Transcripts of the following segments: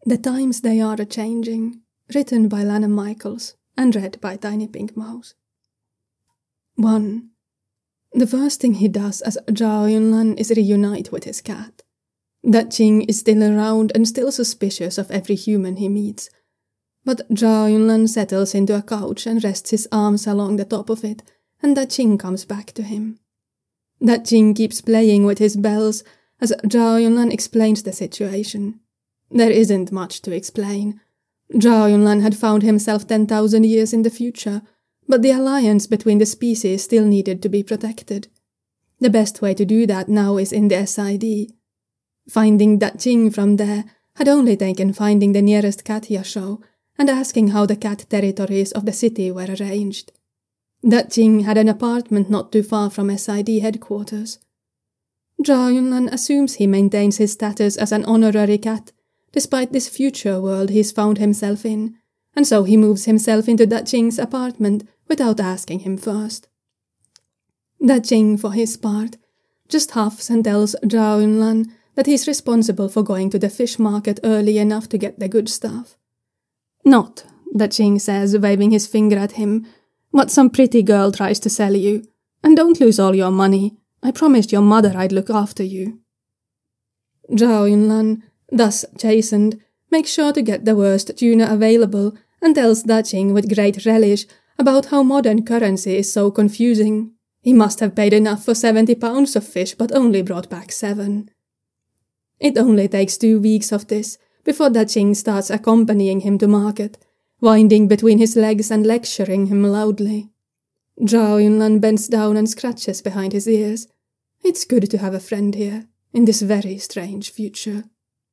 The Times They Are A-Changing, written by Lana Michaels and read by Tiny Pink Mouse. 1. The first thing he does as Zhao Yunlan is reunite with his cat. Da Qing is still around and still suspicious of every human he meets, but Zhao Yunlan settles into a couch and rests his arms along the top of it, and Da Qing comes back to him. Da Qing keeps playing with his bells as Zhao Yunlan explains the situation. There isn't much to explain. Zhao Yunlan had found himself 10,000 years in the future, but the alliance between the species still needed to be protected. The best way to do that now is in the SID. Finding Da Qing from there had only taken finding the nearest cat Yashou and asking how the cat territories of the city were arranged. Da Qing had an apartment not too far from SID headquarters. Zhao Yunlan assumes he maintains his status as an honorary cat, despite this future world he's found himself in, and so he moves himself into Da Qing's apartment without asking him first. Da Qing, for his part, just huffs and tells Zhao Yunlan that he's responsible for going to the fish market early enough to get the good stuff. Not, Da Qing says, waving his finger at him, what some pretty girl tries to sell you, and don't lose all your money. I promised your mother I'd look after you. Zhao Yunlan, thus chastened, makes sure to get the worst tuna available and tells Da Qing with great relish about how modern currency is so confusing. He must have paid enough for 70 pounds of fish but only brought back 7. It only takes 2 weeks of this before Da Qing starts accompanying him to market, winding between his legs and lecturing him loudly. Zhao Yunlan bends down and scratches behind his ears. It's good to have a friend here, in this very strange future.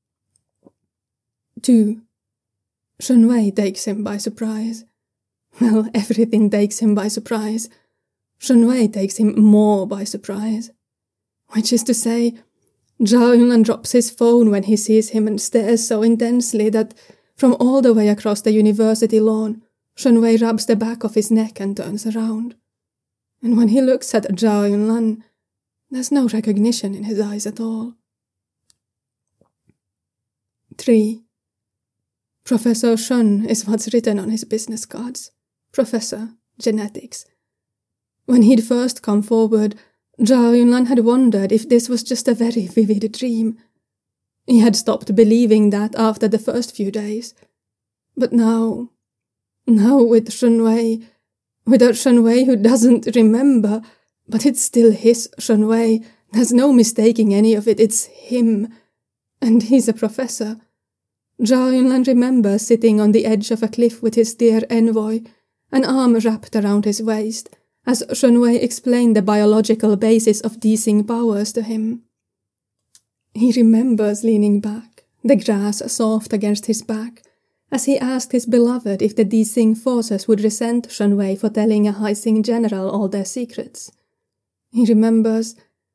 2. Shun Wei takes him by surprise. Well, everything takes him by surprise. Shun Wei takes him more by surprise. Which is to say, Zhao Yunlan drops his phone when he sees him and stares so intensely that, from all the way across the university lawn, Shun Wei rubs the back of his neck and turns around. And when he looks at Zhao Yunlan, there's no recognition in his eyes at all. 3. Professor Shun is what's written on his business cards. Professor, Genetics. When he'd first come forward, Zhao Yunlan had wondered if this was just a very vivid dream. He had stopped believing that after the first few days. But now with Shun Wei, with a Shun Wei who doesn't remember, but it's still his Shun Wei, there's no mistaking any of it, it's him. And he's a professor. Zhao Yunlan remembers sitting on the edge of a cliff with his dear envoy, an arm wrapped around his waist, as Shun Wei explained the biological basis of Xing powers to him. He remembers leaning back, the grass soft against his back, as he asked his beloved if the Xing forces would resent Shun Wei for telling a Xing general all their secrets. He remembers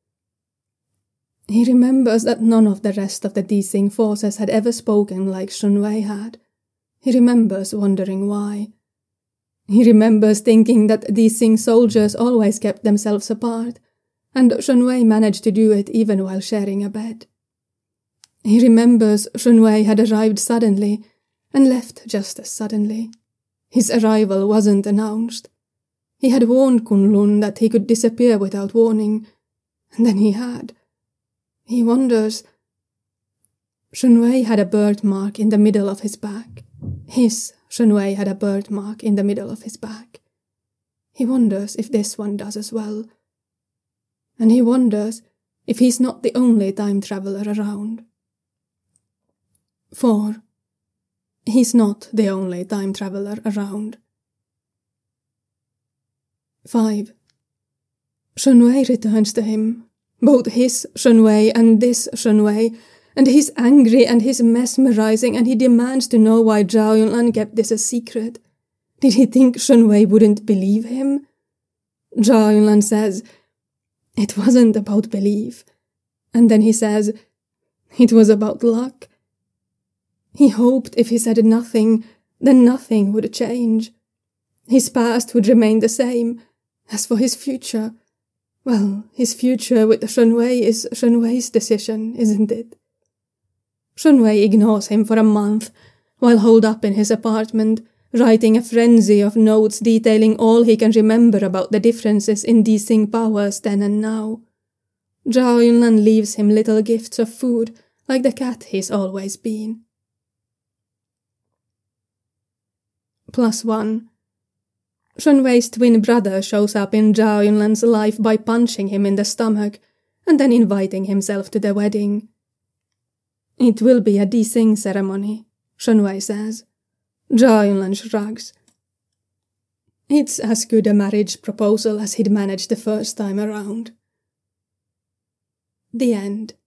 that none of the rest of the Xing forces had ever spoken like Shun Wei had. He remembers wondering why. He remembers thinking that Xing soldiers always kept themselves apart, and Shun Wei managed to do it even while sharing a bed. He remembers Shun Wei had arrived suddenly, and left just as suddenly. His arrival wasn't announced. He had warned Kunlun that he could disappear without warning, and then he had. He wonders. Shun Wei had a birthmark in the middle of his back. His Shun Wei had a birthmark in the middle of his back. He wonders if this one does as well. And he wonders if he's not the only time traveler around. 4. He's not the only time traveler around. 5. Shun Wei returns to him, both his Shun Wei and this Shun Wei, and he's angry and he's mesmerizing and he demands to know why Zhao Yunlan kept this a secret. Did he think Shun Wei wouldn't believe him? Zhao Yunlan says, it wasn't about belief. And then he says, it was about luck. He hoped if he said nothing, then nothing would change. His past would remain the same. As for his future, well, his future with Shun Wei is Shun Wei's decision, isn't it? Shunwei ignores him for a month, while holed up in his apartment, writing a frenzy of notes detailing all he can remember about the differences in Xing powers then and now. Zhao Yunlan leaves him little gifts of food, like the cat he's always been. +1. Shunwei's twin brother shows up in Zhao Yunlan's life by punching him in the stomach, and then inviting himself to the wedding. It will be a Xing ceremony, Shunwei says. Zhao Yunlan shrugs. It's as good a marriage proposal as he'd managed the first time around. The end.